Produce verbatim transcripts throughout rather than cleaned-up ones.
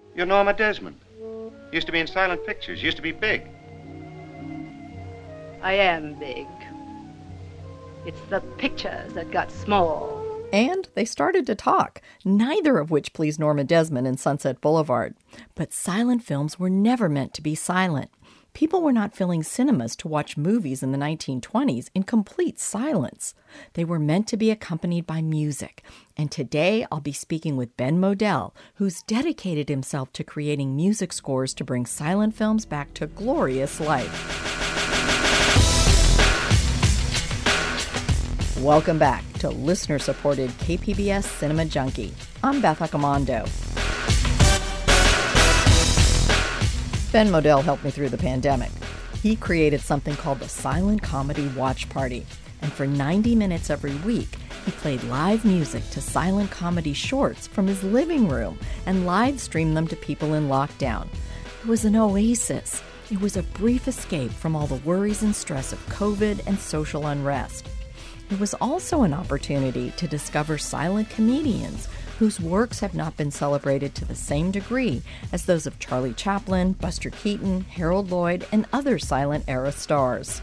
You're Norma Desmond. Used to be in silent pictures. Used to be big. I am big. It's the pictures that got small. And they started to talk, neither of which pleased Norma Desmond in Sunset Boulevard. But silent films were never meant to be silent. People were not filling cinemas to watch movies in the nineteen twenties in complete silence. They were meant to be accompanied by music. And today I'll be speaking with Ben Model, who's dedicated himself to creating music scores to bring silent films back to glorious life. Welcome back to listener-supported K P B S Cinema Junkie. I'm Beth Accomando. Ben Model helped me through the pandemic. He created something called the Silent Comedy Watch Party. And for ninety minutes every week, he played live music to silent comedy shorts from his living room and live streamed them to people in lockdown. It was an oasis. It was a brief escape from all the worries and stress of COVID and social unrest. It was also an opportunity to discover silent comedians whose works have not been celebrated to the same degree as those of Charlie Chaplin, Buster Keaton, Harold Lloyd, and other silent-era stars.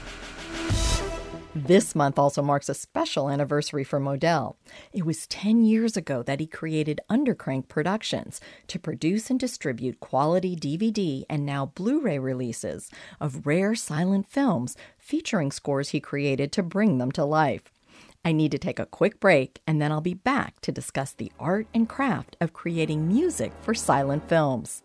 This month also marks a special anniversary for Model. It was ten years ago that he created Undercrank Productions to produce and distribute quality D V D and now Blu-ray releases of rare silent films featuring scores he created to bring them to life. I need to take a quick break, and then I'll be back to discuss the art and craft of creating music for silent films.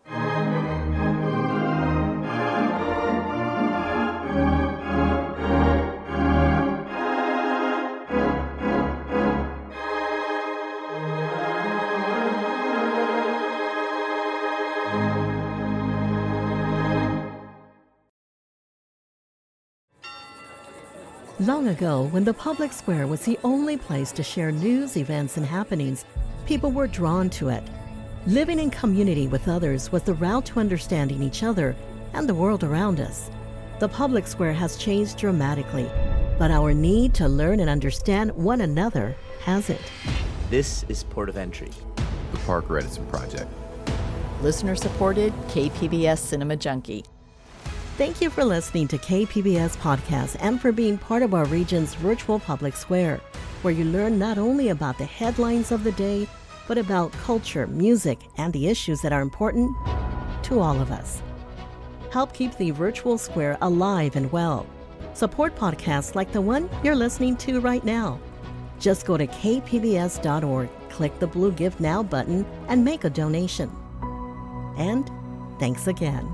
Long ago, when the public square was the only place to share news, events, and happenings, people were drawn to it. Living in community with others was the route to understanding each other and the world around us. The public square has changed dramatically, but our need to learn and understand one another hasn't. This is Port of Entry, the Parker Edison Project. Listener-supported K P B S Cinema Junkie. Thank you for listening to K P B S Podcast and for being part of our region's virtual public square, where you learn not only about the headlines of the day, but about culture, music, and the issues that are important to all of us. Help keep the virtual square alive and well. Support podcasts like the one you're listening to right now. Just go to k p b s dot org, click the blue Give Now button, and make a donation. And thanks again.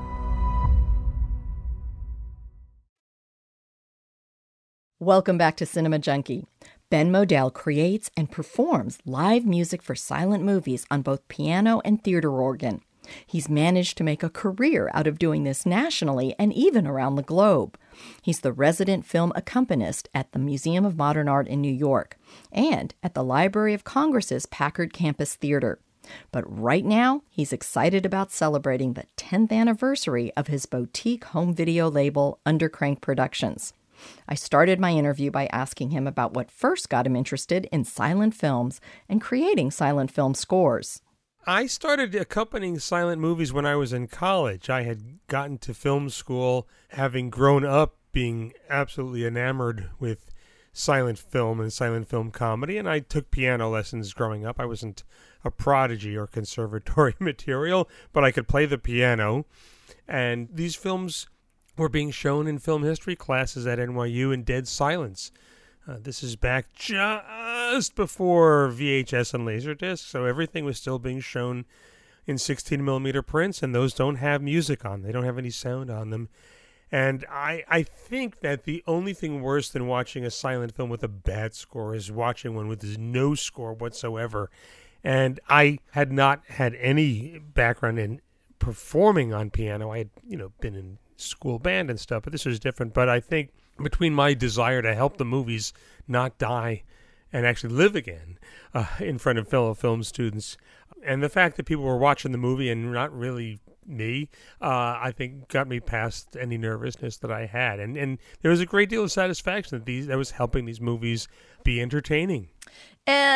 Welcome back to Cinema Junkie. Ben Model creates and performs live music for silent movies on both piano and theater organ. He's managed to make a career out of doing this nationally and even around the globe. He's the resident film accompanist at the Museum of Modern Art in New York and at the Library of Congress's Packard Campus Theater. But right now, he's excited about celebrating the tenth anniversary of his boutique home video label, Undercrank Productions. I started my interview by asking him about what first got him interested in silent films and creating silent film scores. I started accompanying silent movies when I was in college. I had gotten to film school having grown up being absolutely enamored with silent film and silent film comedy, and I took piano lessons growing up. I wasn't a prodigy or conservatory material, but I could play the piano, and these films were being shown in film history classes at N Y U in dead silence. Uh, this is back just before V H S and Laserdisc, so everything was still being shown in sixteen millimeter prints, and those don't have music on. They don't have any sound on them. And I, I think that the only thing worse than watching a silent film with a bad score is watching one with no score whatsoever. And I had not had any background in performing on piano. I had, you know, been in school band and stuff, but this was different. But I think between my desire to help the movies not die and actually live again uh, in front of fellow film students, and the fact that people were watching the movie and not really me, uh, I think got me past any nervousness that I had. And and there was a great deal of satisfaction that these that was helping these movies be entertaining. And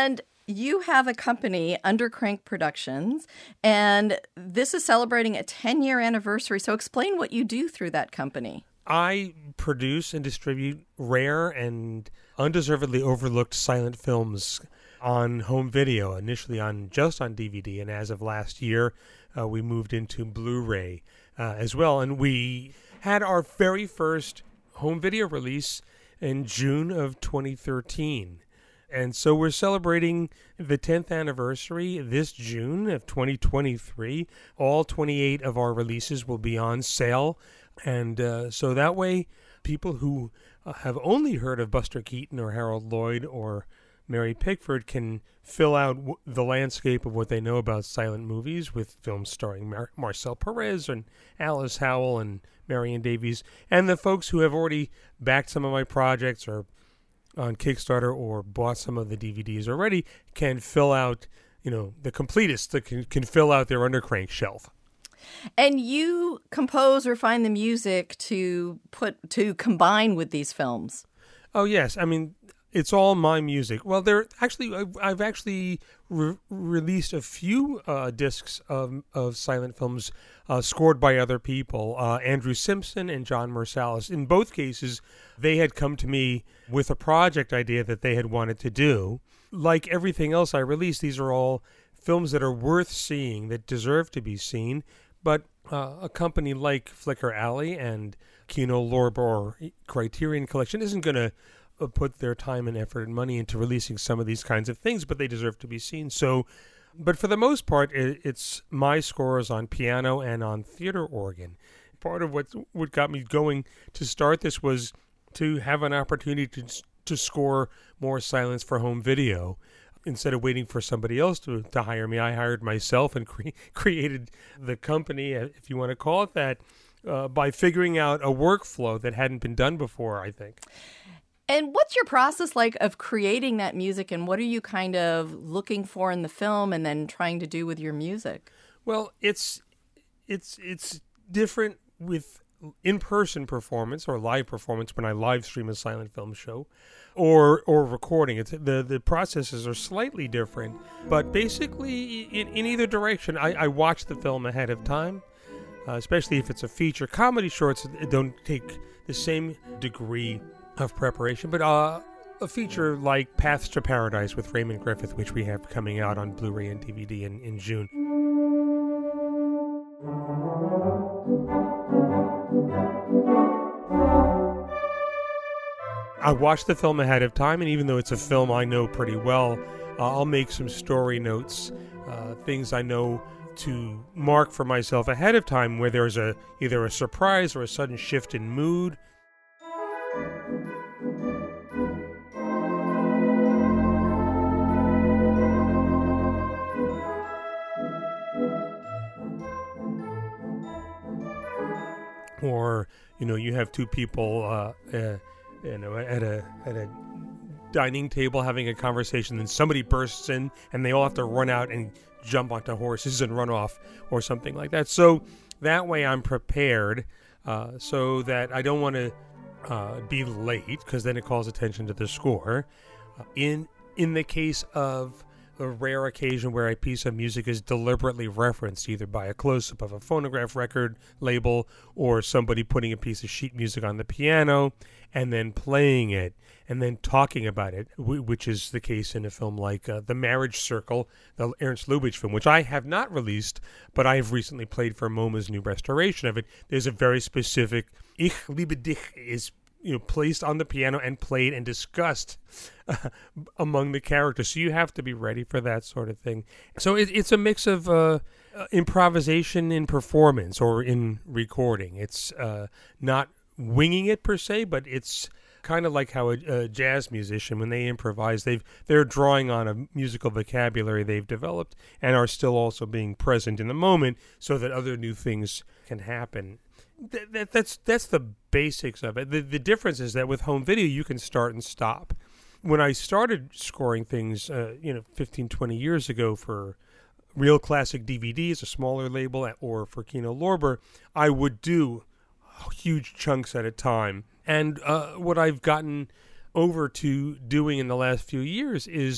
you have a company, Undercrank Productions, and this is celebrating a ten-year anniversary. So explain what you do through that company. I produce and distribute rare and undeservedly overlooked silent films on home video, initially on just on D V D, and as of last year, uh, we moved into Blu-ray uh, as well. And we had our very first home video release in June of twenty thirteen. And so we're celebrating the tenth anniversary this June of twenty twenty-three. All twenty-eight of our releases will be on sale. And uh, so that way, people who uh, have only heard of Buster Keaton or Harold Lloyd or Mary Pickford can fill out w- the landscape of what they know about silent movies with films starring Mar- Marcel Perez and Alice Howell and Marion Davies. And the folks who have already backed some of my projects or on Kickstarter or bought some of the D V Ds already can fill out, you know, the completists that can, can fill out their Undercrank shelf. And you compose or find the music to put to combine with these films. Oh, yes. I mean, it's all my music. Well, there actually, I've, I've actually re- released a few uh, discs of of silent films uh, scored by other people, uh, Andrew Simpson and John Marsalis. In both cases, they had come to me with a project idea that they had wanted to do. Like everything else I release, these are all films that are worth seeing, that deserve to be seen. But uh, a company like Flicker Alley and Kino Lorber or Criterion Collection isn't going to put their time and effort and money into releasing some of these kinds of things, but they deserve to be seen. So, but for the most part, it, it's my scores on piano and on theater organ. Part of what what got me going to start this was to have an opportunity to to score more silence for home video. Instead of waiting for somebody else to, to hire me, I hired myself and cre- created the company, if you want to call it that, uh, by figuring out a workflow that hadn't been done before, I think. And what's your process like of creating that music, and what are you kind of looking for in the film and then trying to do with your music? Well, it's it's it's different with in-person performance or live performance when I live stream a silent film show or or recording. It's the the processes are slightly different, but basically in, in either direction, I, I watch the film ahead of time, uh, especially if it's a feature. Comedy shorts don't take the same degree of preparation, but uh, a feature like Paths to Paradise with Raymond Griffith, which we have coming out on Blu-ray and D V D in, in June. I watch the film ahead of time, and even though it's a film I know pretty well, uh, I'll make some story notes, uh, things I know to mark for myself ahead of time where there's a either a surprise or a sudden shift in mood. Or, you know, you have two people, uh, uh, you know, at a at a dining table having a conversation, and somebody bursts in, and they all have to run out and jump onto horses and run off, or something like that. So that way, I'm prepared, uh, so that I don't want to uh, be late, because then it calls attention to the score. Uh, in in the case of a rare occasion where a piece of music is deliberately referenced, either by a close-up of a phonograph record label or somebody putting a piece of sheet music on the piano and then playing it and then talking about it, which is the case in a film like uh, The Marriage Circle, the Ernst Lubitsch film, which I have not released, but I have recently played for MoMA's new restoration of it. There's a very specific Ich liebe dich is you know, placed on the piano and played and discussed uh, among the characters. So you have to be ready for that sort of thing. So it, it's a mix of uh, uh, improvisation in performance or in recording. It's uh, not winging it per se, but it's kind of like how a, a jazz musician, when they improvise, they've, they're drawing on a musical vocabulary they've developed and are still also being present in the moment so that other new things can happen. That, that, that's that's the basics of it. The, the difference is that with home video, you can start and stop. When I started scoring things, uh, you know, fifteen, twenty years ago for Real Classic D V Ds, a smaller label, or for Kino Lorber, I would do huge chunks at a time. And uh, what I've gotten over to doing in the last few years is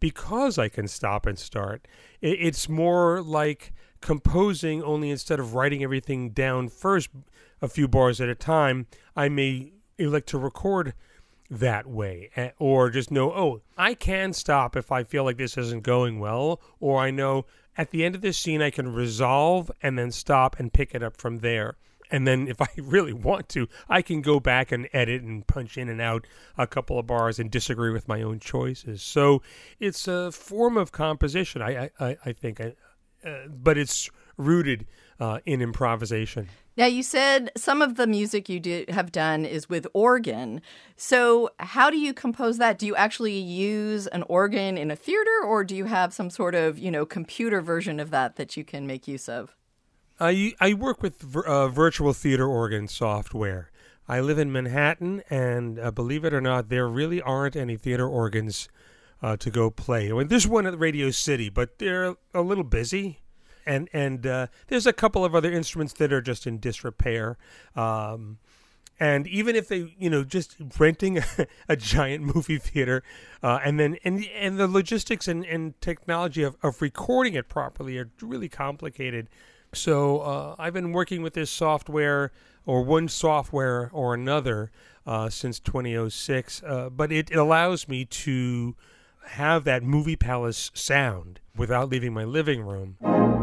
because I can stop and start. It, it's more like composing, only instead of writing everything down first, a few bars at a time, I may elect to record that way, or just know, oh, I can stop if I feel like this isn't going well, or I know at the end of this scene I can resolve and then stop and pick it up from there. And then if I really want to, I can go back and edit and punch in and out a couple of bars and disagree with my own choices. So it's a form of composition, I I, I think, uh, but it's rooted uh, in improvisation. Now, you said some of the music you do, have done is with organ. So how do you compose that? Do you actually use an organ in a theater, or do you have some sort of, you know, computer version of that that you can make use of? I, I work with uh, virtual theater organ software. I live in Manhattan, and uh, believe it or not, there really aren't any theater organs uh, to go play. I mean, there's one at Radio City, but they're a little busy. And and uh, there's a couple of other instruments that are just in disrepair. Um, and even if they, you know, just renting a, a giant movie theater uh, and then and and the logistics and, and technology of, of recording it properly are really complicated. So uh, I've been working with this software or one software or another uh, since twenty oh six. Uh, but it, it allows me to have that movie palace sound without leaving my living room.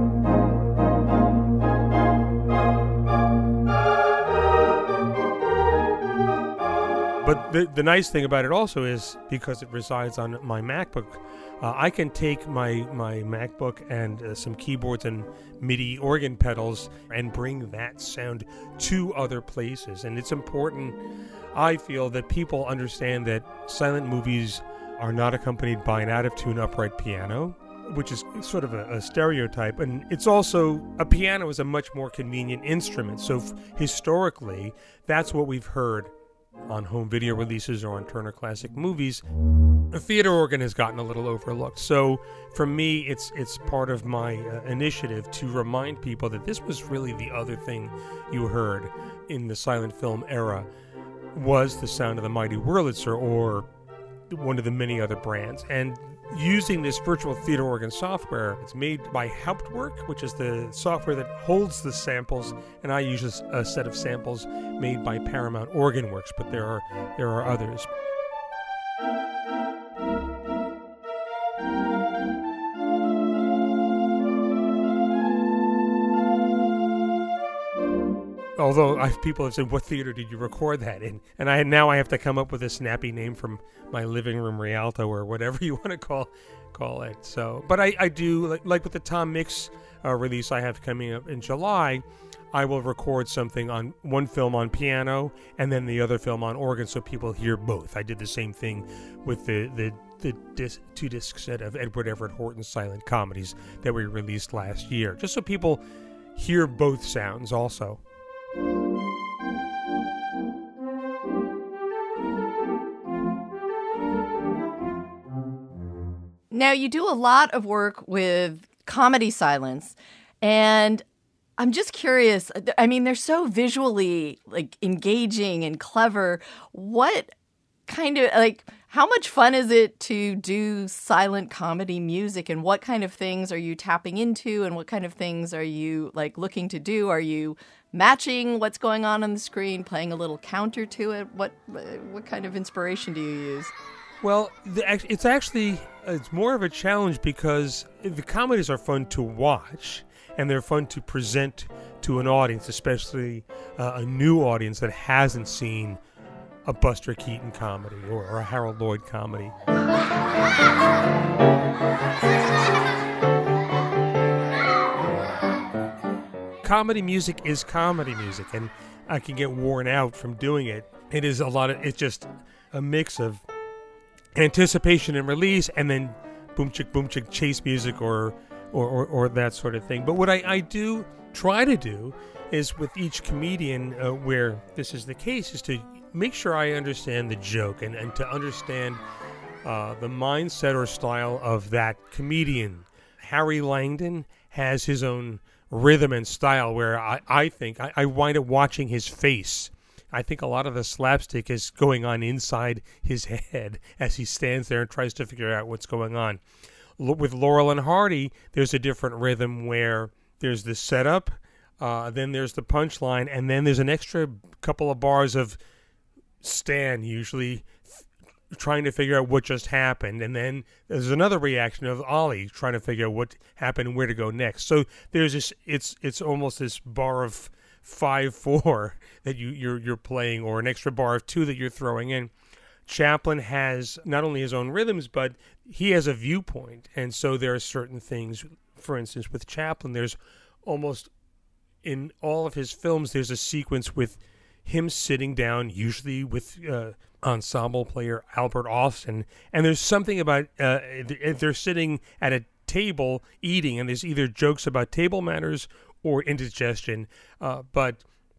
But the, the nice thing about it also is, because it resides on my MacBook, uh, I can take my, my MacBook and uh, some keyboards and MIDI organ pedals and bring that sound to other places. And it's important, I feel, that people understand that silent movies are not accompanied by an out-of-tune upright piano, which is sort of a, a stereotype. And it's also, a piano is a much more convenient instrument. So f- historically, that's what we've heard on home video releases or on Turner Classic Movies. The theater organ has gotten a little overlooked. So for me, it's it's part of my uh, initiative to remind people that this was really the other thing you heard in the silent film era, was the sound of the mighty Wurlitzer or one of the many other brands. And using this virtual theater organ software, it's made by Hauptwerk, which is the software that holds the samples, and I use a, a set of samples made by Paramount Organ Works, but there are there are others. Although I've, people have said, what theater did you record that in? And I now I have to come up with a snappy name from my living room Rialto or whatever you want to call call it. So, but I, I do, like, like with the Tom Mix uh, release I have coming up in July, I will record something on one film on piano and then the other film on organ so people hear both. I did the same thing with the, the, the disc, two disc set of Edward Everett Horton's silent comedies that we released last year, just so people hear both sounds also. Now, you do a lot of work with comedy silence, and I'm just curious. I mean, they're so visually, like, engaging and clever. What kind of, like, how much fun is it to do silent comedy music, and what kind of things are you tapping into, and what kind of things are you, like, looking to do? Are you matching what's going on on the screen, playing a little counter to it? What what kind of inspiration do you use? Well, the, it's actually, it's more of a challenge because the comedies are fun to watch and they're fun to present to an audience, especially uh, a new audience that hasn't seen a Buster Keaton comedy or, or a Harold Lloyd comedy. Comedy music is comedy music, and I can get worn out from doing it. It is a lot of, it's just a mix of anticipation and release, and then boom chick boom chick chase music or or, or, or that sort of thing. But what I, I do try to do is with each comedian uh, where this is the case is to make sure I understand the joke and, and to understand uh, the mindset or style of that comedian. Harry Langdon has his own rhythm and style where I, I think I, I wind up watching his face I think a lot of the slapstick is going on inside his head as he stands there and tries to figure out what's going on. L- with Laurel and Hardy, there's a different rhythm where there's the setup, uh, then there's the punchline, and then there's an extra couple of bars of Stan usually th- trying to figure out what just happened, and then there's another reaction of Ollie trying to figure out what happened and where to go next. So there's this, it's it's almost this bar of five four that you you're you're playing, or an extra bar of two that you're throwing in. Chaplin has not only his own rhythms, but he has a viewpoint, and so there are certain things. For instance, with Chaplin, there's almost in all of his films, there's a sequence with him sitting down, usually with uh, ensemble player Albert Austin, and there's something about uh, they're sitting at a table eating, and there's either jokes about table manners or indigestion, uh, but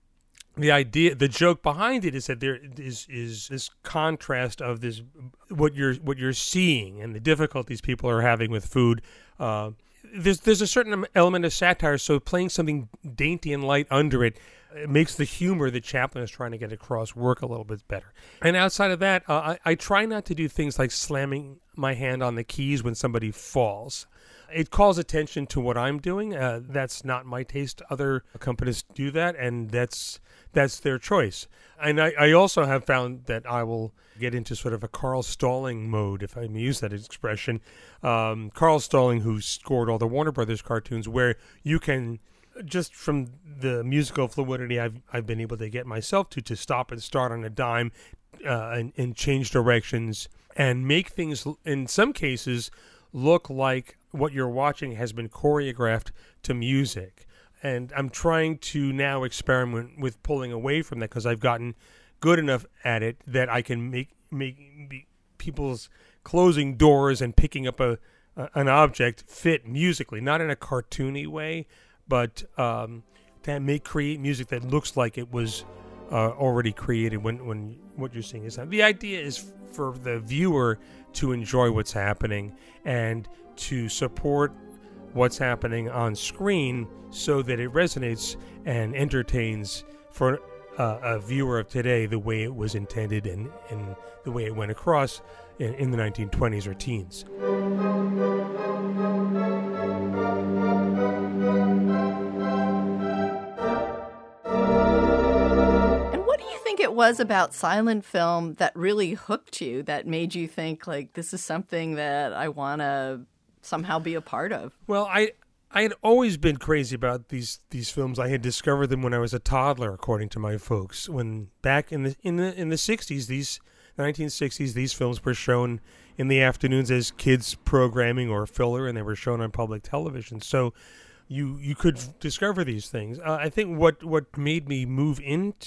the idea, the joke behind it is that there is is this contrast of this what you're what you're seeing and the difficulties people are having with food. Uh, there's there's a certain element of satire, so playing something dainty and light under it, it makes the humor that Chaplin is trying to get across work a little bit better. And outside of that, uh, I, I try not to do things like slamming my hand on the keys when somebody falls. It calls attention to what I'm doing. Uh, that's not my taste. Other companies do that, and that's that's their choice. And I, I also have found that I will get into sort of a Carl Stalling mode, if I may use that expression. Um, Carl Stalling, who scored all the Warner Brothers cartoons, where you can, just from the musical fluidity I've I've been able to get myself to, to stop and start on a dime uh, and, and change directions and make things, in some cases, look like what you're watching has been choreographed to music. And I'm trying to now experiment with pulling away from that, because I've gotten good enough at it that I can make make be, people's closing doors and picking up a, a an object fit musically, not in a cartoony way, but um, to make create music that looks like it was uh, already created when, when what you're seeing is that. The idea is for the viewer to enjoy what's happening and to support what's happening on screen so that it resonates and entertains for uh, a viewer of today the way it was intended and, and the way it went across in, in the nineteen twenties or teens. It was about silent film that really hooked you, that made you think, like, this is something that I want to somehow be a part of? Well, I I had always been crazy about these these films. I had discovered them when I was a toddler, according to my folks. When back in the in the in the sixties, these nineteen sixties, these films were shown in the afternoons as kids programming or filler, and they were shown on public television. So you you could discover these things. Uh, I think what, what made me move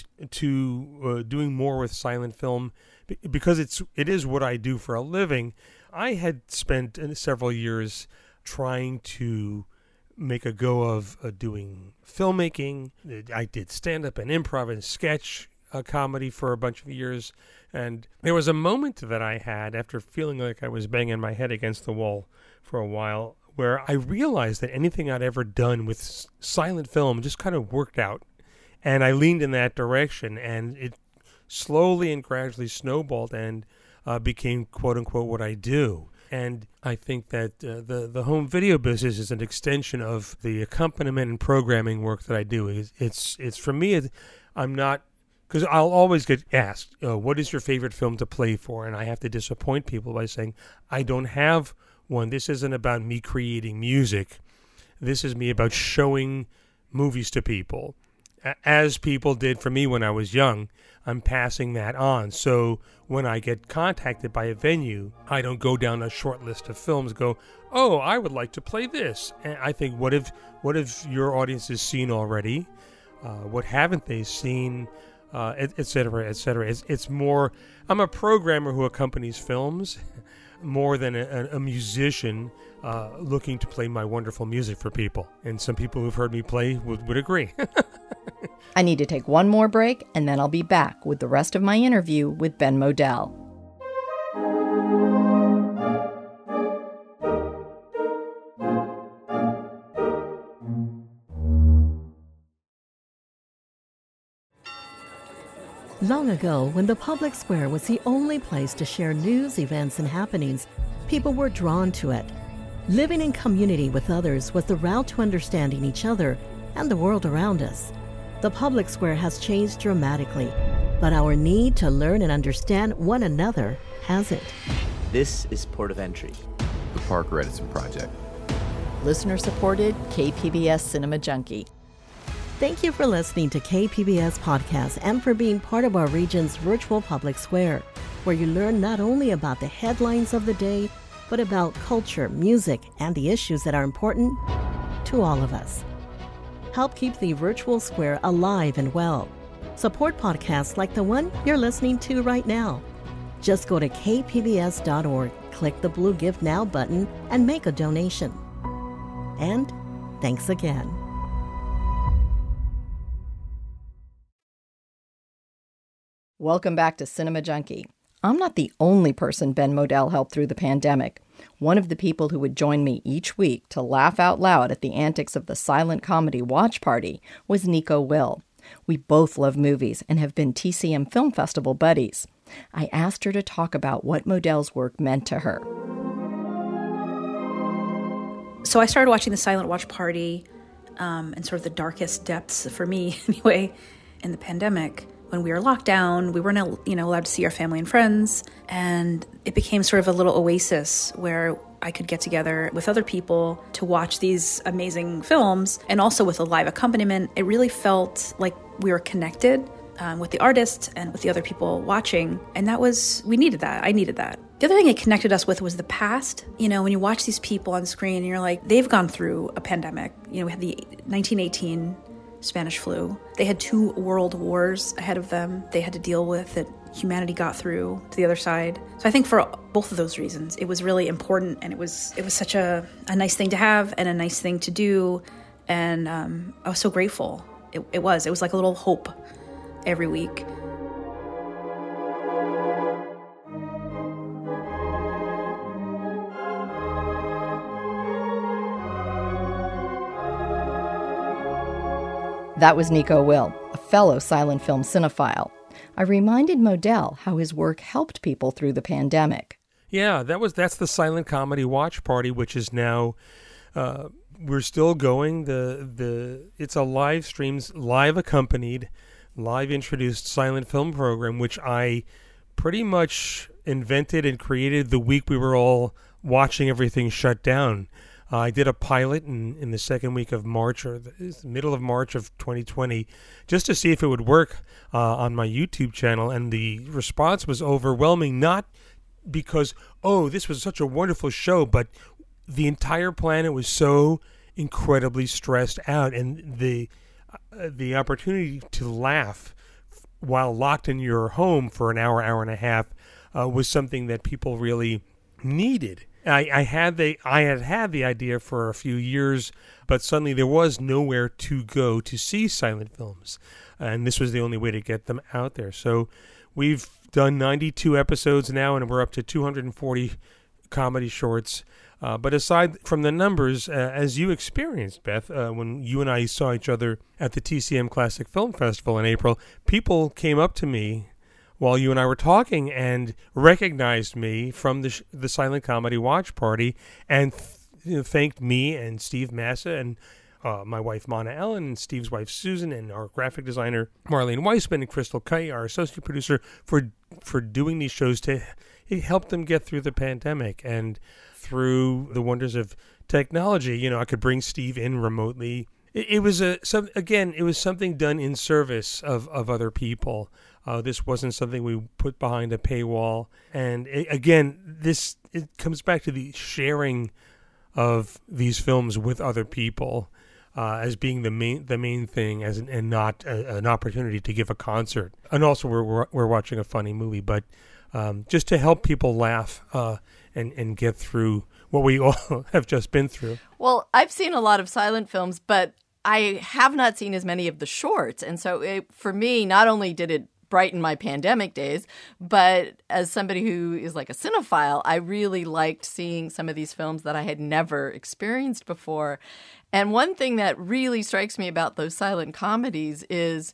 into uh, doing more with silent film, because it's it is what I do for a living. I had spent several years trying to make a go of uh, doing filmmaking. I did stand-up and improv and sketch uh, comedy for a bunch of years. And there was a moment that I had after feeling like I was banging my head against the wall for a while, where I realized that anything I'd ever done with s- silent film just kind of worked out. And I leaned in that direction, and it slowly and gradually snowballed and uh, became, quote-unquote, what I do. And I think that uh, the, the home video business is an extension of the accompaniment and programming work that I do. It's, it's, it's for me, it, I'm not, because I'll always get asked, uh, what is your favorite film to play for? And I have to disappoint people by saying, I don't have one. This isn't about me creating music. This is me about showing movies to people, as people did for me when I was young. I'm passing that on. So when I get contacted by a venue, I don't go down a short list of films, go, oh, I would like to play this. And I think, what if what if your audience has seen already? Uh, what haven't they seen? Uh, et, et cetera, et cetera. It's, it's more, I'm a programmer who accompanies films more than a, a musician uh, looking to play my wonderful music for people. And some people who've heard me play would, would agree. I need to take one more break, and then I'll be back with the rest of my interview with Ben Modell. Long ago, when the public square was the only place to share news, events, and happenings, people were drawn to it. Living in community with others was the route to understanding each other and the world around us. The public square has changed dramatically, but our need to learn and understand one another hasn't. This is Port of Entry, The Parker Edison Project. Listener-supported K P B S Cinema Junkie. Thank you for listening to K P B S Podcast and for being part of our region's virtual public square, where you learn not only about the headlines of the day, but about culture, music, and the issues that are important to all of us. Help keep the virtual square alive and well. Support podcasts like the one you're listening to right now. Just go to k p b s dot org, click the blue Give Now button, and make a donation. And thanks again. Welcome back to Cinema Junkie. I'm not the only person Ben Modell helped through the pandemic. One of the people who would join me each week to laugh out loud at the antics of the silent comedy watch party was Nico Will. We both love movies and have been T C M Film Festival buddies. I asked her to talk about what Modell's work meant to her. So I started watching the silent watch party um, in sort of the darkest depths, for me anyway, in the pandemic. When we were locked down, we weren't, you know, allowed to see our family and friends, and it became sort of a little oasis where I could get together with other people to watch these amazing films, and also with a live accompaniment. It really felt like we were connected um, with the artists and with the other people watching, and that was, we needed that. I needed that. The other thing it connected us with was the past. You know, when you watch these people on screen, and you're like, they've gone through a pandemic. You know, we had the nineteen eighteen Spanish flu. They had two world wars ahead of them they had to deal with that humanity got through to the other side. So I think for both of those reasons, it was really important, and it was it was such a, a nice thing to have and a nice thing to do. And um, I was so grateful. It, it was. It was like a little hope every week. That was Nico Will, a fellow silent film cinephile. I reminded Modell how his work helped people through the pandemic. Yeah, that was that's the silent comedy watch party, which is now uh, we're still going. The the it's a live streams, live accompanied, live introduced silent film program, which I pretty much invented and created the week we were all watching everything shut down. Uh, I did a pilot in, in the second week of March, or the middle of March of twenty twenty, just to see if it would work uh, on my YouTube channel, and the response was overwhelming, not because, oh, this was such a wonderful show, but the entire planet was so incredibly stressed out, and the uh, the opportunity to laugh while locked in your home for an hour, hour and a half uh, was something that people really needed. I, I had the I had had the idea for a few years, but suddenly there was nowhere to go to see silent films, and this was the only way to get them out there. So we've done ninety-two episodes now, and we're up to two hundred forty comedy shorts. Uh, but aside from the numbers, uh, as you experienced, Beth, uh, when you and I saw each other at the T C M Classic Film Festival in April, people came up to me while you and I were talking and recognized me from the sh- the silent comedy watch party, and th- you know, thanked me and Steve Massa and uh, my wife Mona Ellen and Steve's wife Susan and our graphic designer Marlene Weissman and Crystal Kite, our associate producer, for for doing these shows to help them get through the pandemic. And through the wonders of technology, you know, I could bring Steve in remotely. It, it was a some again, it was something done in service of, of other people. Uh, this wasn't something we put behind a paywall. And it, again, this it comes back to the sharing of these films with other people uh, as being the main the main thing, as an, and not a, an opportunity to give a concert. And also, we're we're, we're watching a funny movie, but um, just to help people laugh uh, and and get through what we all have just been through. Well, I've seen a lot of silent films, but I have not seen as many of the shorts, and so it, for me, not only did it brighten my pandemic days, but as somebody who is like a cinephile, I really liked seeing some of these films that I had never experienced before. And one thing that really strikes me about those silent comedies is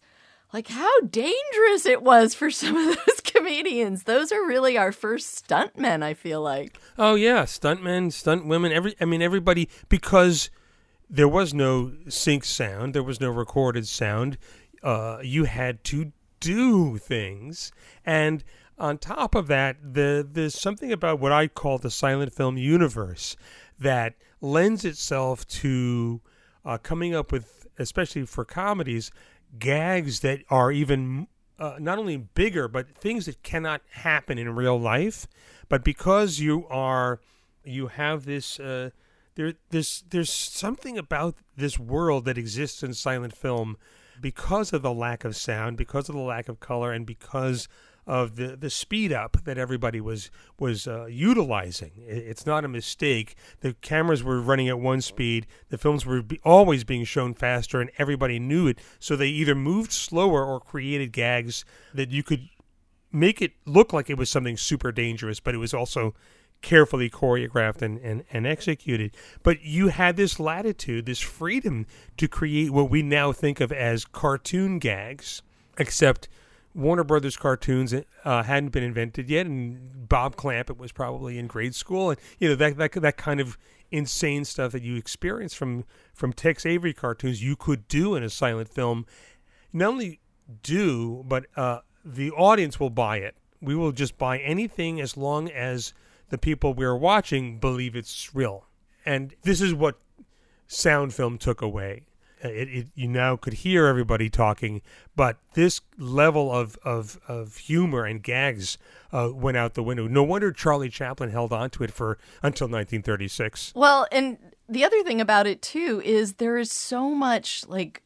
like how dangerous it was for some of those comedians. Those are really our first stuntmen, I feel like. Oh yeah, stuntmen, stunt women, every I mean everybody, because there was no sync sound, there was no recorded sound. Uh, you had to do things, and on top of that, the there's something about what I call the silent film universe that lends itself to uh, coming up with, especially for comedies, gags that are even uh, not only bigger, but things that cannot happen in real life. But because you are, you have this, uh, there, this, there's something about this world that exists in silent film because of the lack of sound, because of the lack of color, and because of the, the speed up that everybody was was uh, utilizing. It's not a mistake. The cameras were running at one speed. The films were be always being shown faster, and everybody knew it. So they either moved slower or created gags that you could make it look like it was something super dangerous, but it was also carefully choreographed and, and, and executed. But you had this latitude, this freedom to create what we now think of as cartoon gags, except Warner Brothers cartoons uh, hadn't been invented yet, and Bob Clampett was probably in grade school, and you know that that that kind of insane stuff that you experience from from Tex Avery cartoons, you could do in a silent film. Not only do, but uh, the audience will buy it. We will just buy anything as long as the people we're watching believe it's real, and this is what sound film took away. It, it, you now could hear everybody talking, but this level of, of, of humor and gags uh, went out the window. No wonder Charlie Chaplin held on to it for until nineteen thirty-six. Well, and the other thing about it, too, is there is so much, like,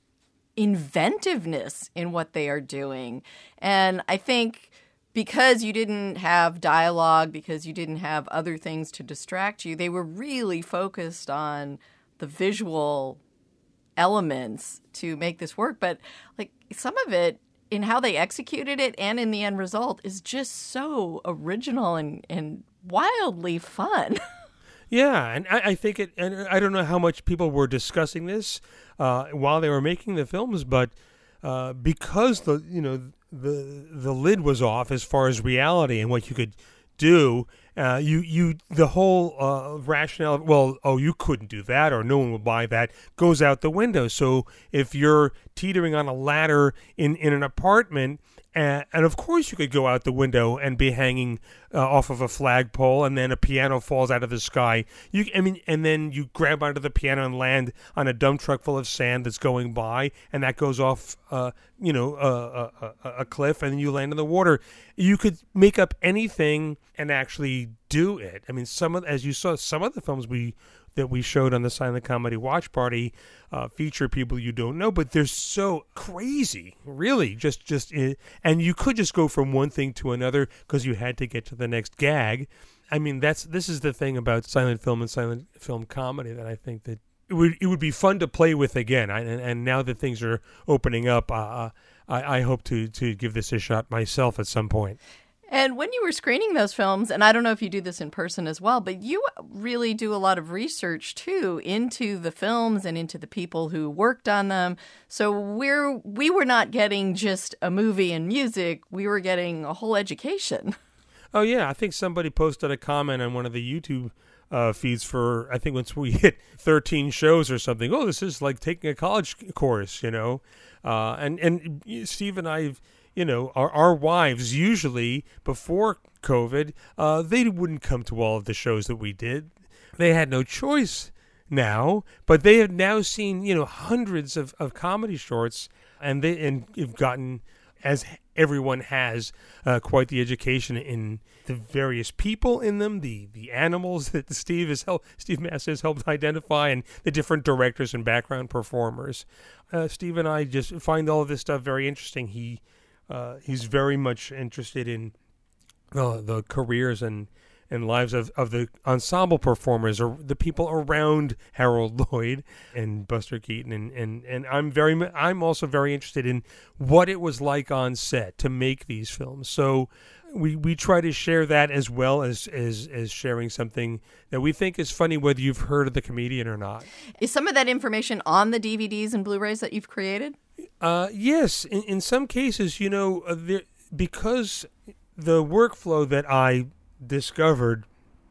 inventiveness in what they are doing. And I think because you didn't have dialogue, because you didn't have other things to distract you, they were really focused on the visual elements to make this work. But like some of it in how they executed it and in the end result is just so original and, and wildly fun. Yeah, and I, I think it, and I don't know how much people were discussing this uh, while they were making the films, but uh, because the you know the the lid was off as far as reality and what you could do, uh, you you the whole uh, rationale. Well, oh, you couldn't do that, or no one will buy that, goes out the window. So if you're teetering on a ladder in in an apartment. Uh, and of course you could go out the window and be hanging uh, off of a flagpole, and then a piano falls out of the sky. You, I mean, and then you grab onto the piano and land on a dump truck full of sand that's going by, and that goes off, uh, you know, a, a, a cliff, and then you land in the water. You could make up anything and actually do it. I mean, some of, as you saw, some of the films we that we showed on the Silent Comedy Watch Party uh, feature people you don't know, but they're so crazy, really. Just, just, uh, and you could just go from one thing to another because you had to get to the next gag. I mean, that's this is the thing about silent film and silent film comedy that I think that it would it would be fun to play with again. I, and, and now that things are opening up, uh, I, I hope to to give this a shot myself at some point. And when you were screening those films, and I don't know if you do this in person as well, but you really do a lot of research, too, into the films and into the people who worked on them. So we're, we were not getting just a movie and music. We were getting a whole education. Oh, yeah. I think somebody posted a comment on one of the YouTube uh, feeds for, I think once we hit thirteen shows or something. Oh, this is like taking a college course, you know. Uh, and, and Steve and I... You know, our, our wives usually, before COVID, uh, they wouldn't come to all of the shows that we did. They had no choice now, but they have now seen, you know, hundreds of, of comedy shorts, and they and have gotten, as everyone has, uh, quite the education in the various people in them, the, the animals that Steve has helped, Steve Massa has helped identify, and the different directors and background performers. Uh, Steve and I just find all of this stuff very interesting. He Uh, he's very much interested in uh, the careers and, and lives of, of the ensemble performers, or the people around Harold Lloyd and Buster Keaton, and, and, and I'm very I'm also very interested in what it was like on set to make these films. So we, we try to share that as well as, as as sharing something that we think is funny, whether you've heard of the comedian or not. Is some of that information on the D V Ds and Blu-rays that you've created? Uh, yes, in, in some cases, you know, uh, there, because the workflow that I discovered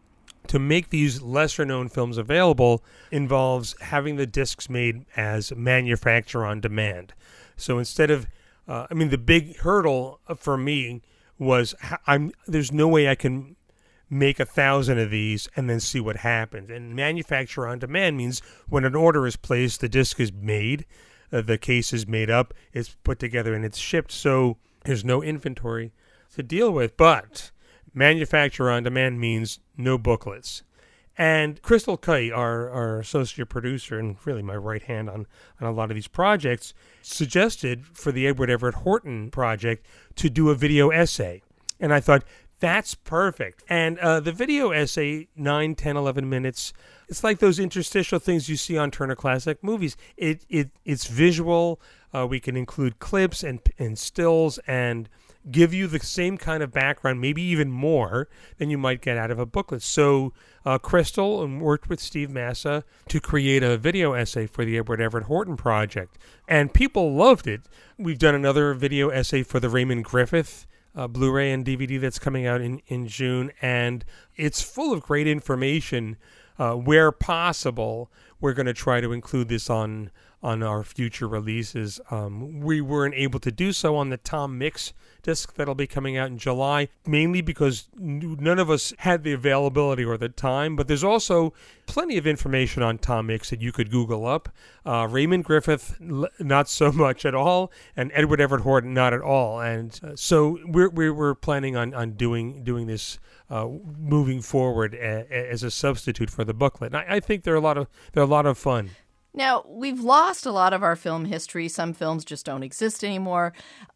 to make these lesser-known films available involves having the discs made as manufacture on demand. So instead of, uh, I mean, the big hurdle for me was I'm there's no way I can make a thousand of these and then see what happens. And manufacture on demand means when an order is placed, the disc is made, uh, the case is made up, it's put together, and it's shipped. So there's no inventory to deal with. But manufacture on demand means no booklets. And Crystal Kite, our, our associate producer and really my right hand on, on a lot of these projects, suggested for the Edward Everett Horton project to do a video essay. And I thought, that's perfect. And uh, the video essay, nine, ten, eleven minutes, it's like those interstitial things you see on Turner Classic Movies. It it It's visual. Uh, we can include clips and, and stills and give you the same kind of background, maybe even more than you might get out of a booklet. So uh, Crystal worked with Steve Massa to create a video essay for the Edward Everett Horton project, and people loved it. We've done another video essay for the Raymond Griffith uh, Blu-ray and D V D that's coming out in, in June, and it's full of great information. Uh, where possible, we're going to try to include this on on our future releases. Um, we weren't able to do so on the Tom Mix disc that'll be coming out in July, mainly because none of us had the availability or the time, but there's also plenty of information on Tom Mix that you could Google up. Uh, Raymond Griffith, not so much at all, and Edward Everett Horton, not at all. And uh, so we're, we're, we're planning on, on doing doing this uh, moving forward a, a, as a substitute for the booklet. And I, I think they're a lot of they're a lot of fun. Now, we've lost a lot of our film history. Some films just don't exist anymore.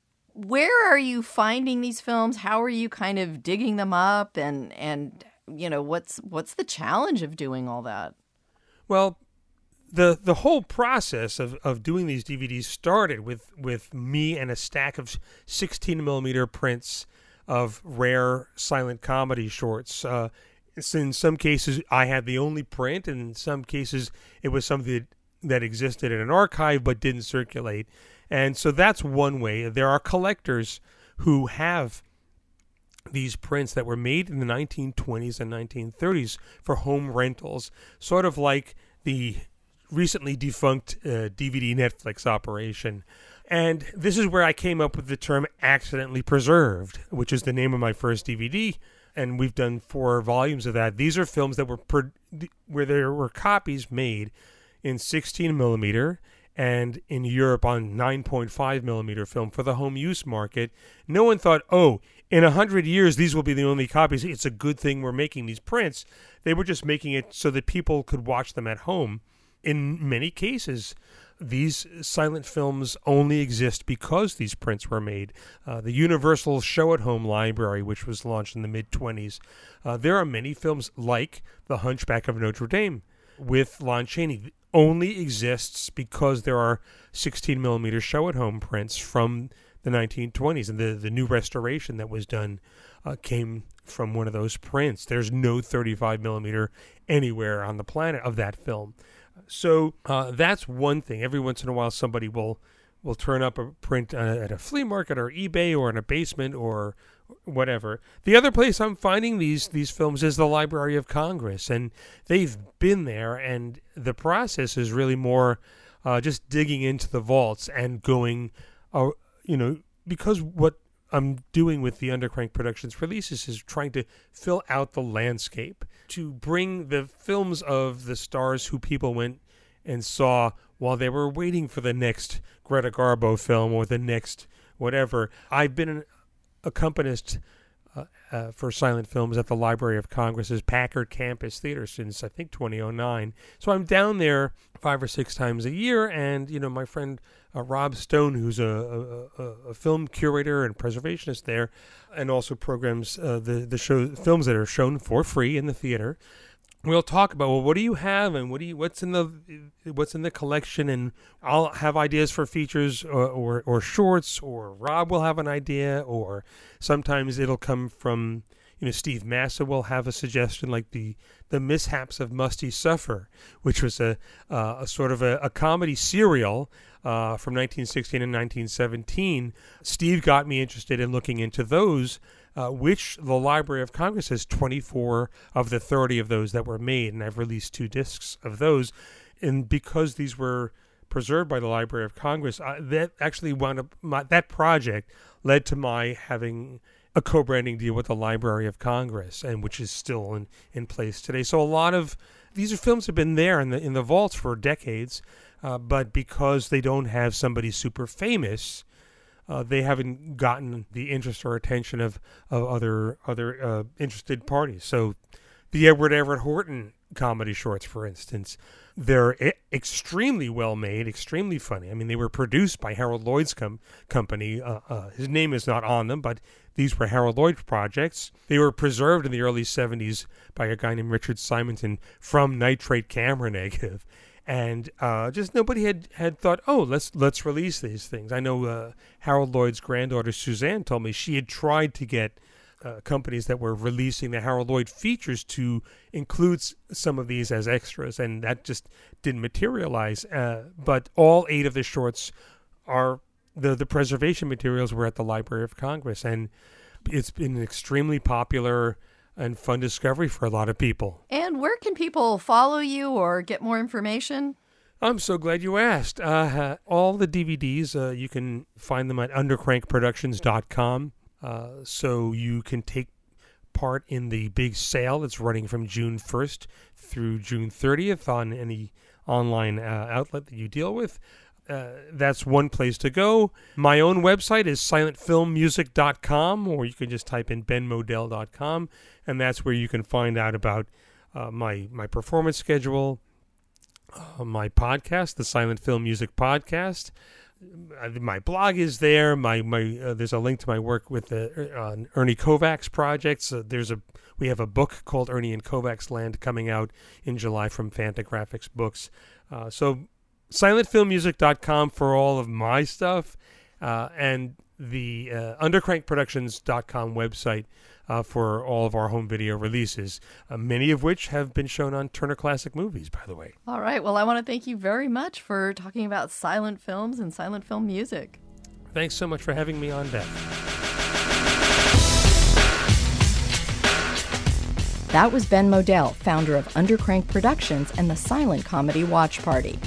Where are you finding these films? How are you kind of digging them up? And, and you know, what's what's the challenge of doing all that? Well, the the whole process of, of doing these D V Ds started with, with me and a stack of sixteen millimeter prints of rare silent comedy shorts. Uh, in some cases, I had the only print, and in some cases, it was something that that existed in an archive but didn't circulate. And so that's one way. There are collectors who have these prints that were made in the nineteen twenties and nineteen thirties for home rentals, sort of like the recently defunct uh, D V D Netflix operation. And this is where I came up with the term accidentally preserved, which is the name of my first D V D. And we've done four volumes of that. These are films that were per- where there were copies made in sixteen millimeter and in Europe on nine point five millimeter film for the home use market. No one thought, oh, in a hundred years, these will be the only copies. It's a good thing we're making these prints. They were just making it so that people could watch them at home. In many cases, these silent films only exist because these prints were made. Uh, the Universal Show-at-Home Library, which was launched in the mid-twenties, uh, there are many films like The Hunchback of Notre Dame with Lon Chaney, only exists because there are sixteen millimeter show-at-home prints from the nineteen twenties, and the, the new restoration that was done uh, came from one of those prints. There's no thirty-five millimeter anywhere on the planet of that film. So uh, that's one thing. Every once in a while, somebody will will turn up a print uh, at a flea market or eBay or in a basement or whatever. The other place I'm finding these these films is the Library of Congress, and they've been there, and the process is really more uh, just digging into the vaults and going, uh, you know, because what I'm doing with the Undercrank Productions releases is trying to fill out the landscape, to bring the films of the stars who people went and saw while they were waiting for the next Greta Garbo film or the next whatever. I've been an accompanist uh, uh, for silent films at the Library of Congress's Packard Campus Theater since, I think, twenty oh nine. So I'm down there five or six times a year, and, you know, my friend uh, Rob Stone, who's a, a, a film curator and preservationist there, and also programs uh, the, the show films that are shown for free in the theater, we'll talk about, well, what do you have, and what do you what's in the what's in the collection, and I'll have ideas for features or, or or shorts, or Rob will have an idea, or sometimes it'll come from, you know, Steve Massa will have a suggestion like the the Mishaps of Musty Suffer, which was a uh, a sort of a, a comedy serial uh, from nineteen sixteen and nineteen seventeen. Steve got me interested in looking into those, uh, which the Library of Congress has twenty-four of the thirty of those that were made, and I've released two discs of those. And because these were preserved by the Library of Congress, I, that actually wound up, my, that project led to my having a co-branding deal with the Library of Congress, and which is still in, in place today. So a lot of these are films have been there in the in the vaults for decades, uh, but because they don't have somebody super famous, uh, they haven't gotten the interest or attention of, of other other uh, interested parties. So the Edward Everett Horton comedy shorts, for instance, they're e- extremely well made, extremely funny. I mean, they were produced by Harold Lloyd's com- company. Uh, uh, his name is not on them, but these were Harold Lloyd projects. They were preserved in the early seventies by a guy named Richard Simonton from Nitrate Camera Negative. And uh, just nobody had, had thought, oh, let's let's release these things. I know uh, Harold Lloyd's granddaughter, Suzanne, told me she had tried to get Uh, companies that were releasing the Harold Lloyd features to include s- some of these as extras, and that just didn't materialize. Uh, but all eight of the shorts are the the preservation materials were at the Library of Congress, and it's been an extremely popular and fun discovery for a lot of people. And where can people follow you or get more information? I'm so glad you asked. Uh, all the D V Ds, uh, you can find them at undercrank productions dot com. Uh, so you can take part in the big sale that's running from June first through June thirtieth on any online uh, outlet that you deal with. Uh, that's one place to go. My own website is silent film music dot com, or you can just type in ben modell dot com, and that's where you can find out about uh, my, my performance schedule, uh, my podcast, the Silent Film Music Podcast. My blog is there. My my uh, there's a link to my work with the uh, Ernie Kovacs projects. Uh, there's a we have a book called Ernie and Kovacs Land coming out in July from Fantagraphics Books. Uh, so silent film music dot com for all of my stuff, uh, and the uh, undercrank productions dot com website uh, for all of our home video releases, uh, many of which have been shown on Turner Classic Movies, by the way. All right. Well, I want to thank you very much for talking about silent films and silent film music. Thanks so much for having me on, Beth. That was Ben Modell, founder of Undercrank Productions and the Silent Comedy Watch Party.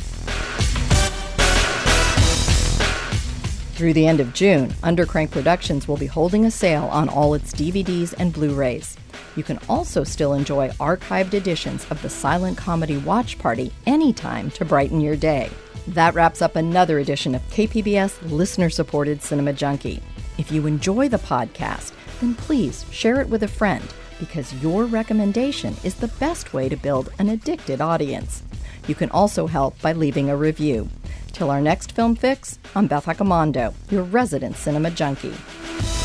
Through the end of June, Undercrank Productions will be holding a sale on all its D V Ds and Blu-rays. You can also still enjoy archived editions of the Silent Comedy Watch Party anytime to brighten your day. That wraps up another edition of K P B S listener-supported Cinema Junkie. If you enjoy the podcast, then please share it with a friend, because your recommendation is the best way to build an addicted audience. You can also help by leaving a review. Till our next Film Fix, I'm Beth Accomando, your resident cinema junkie.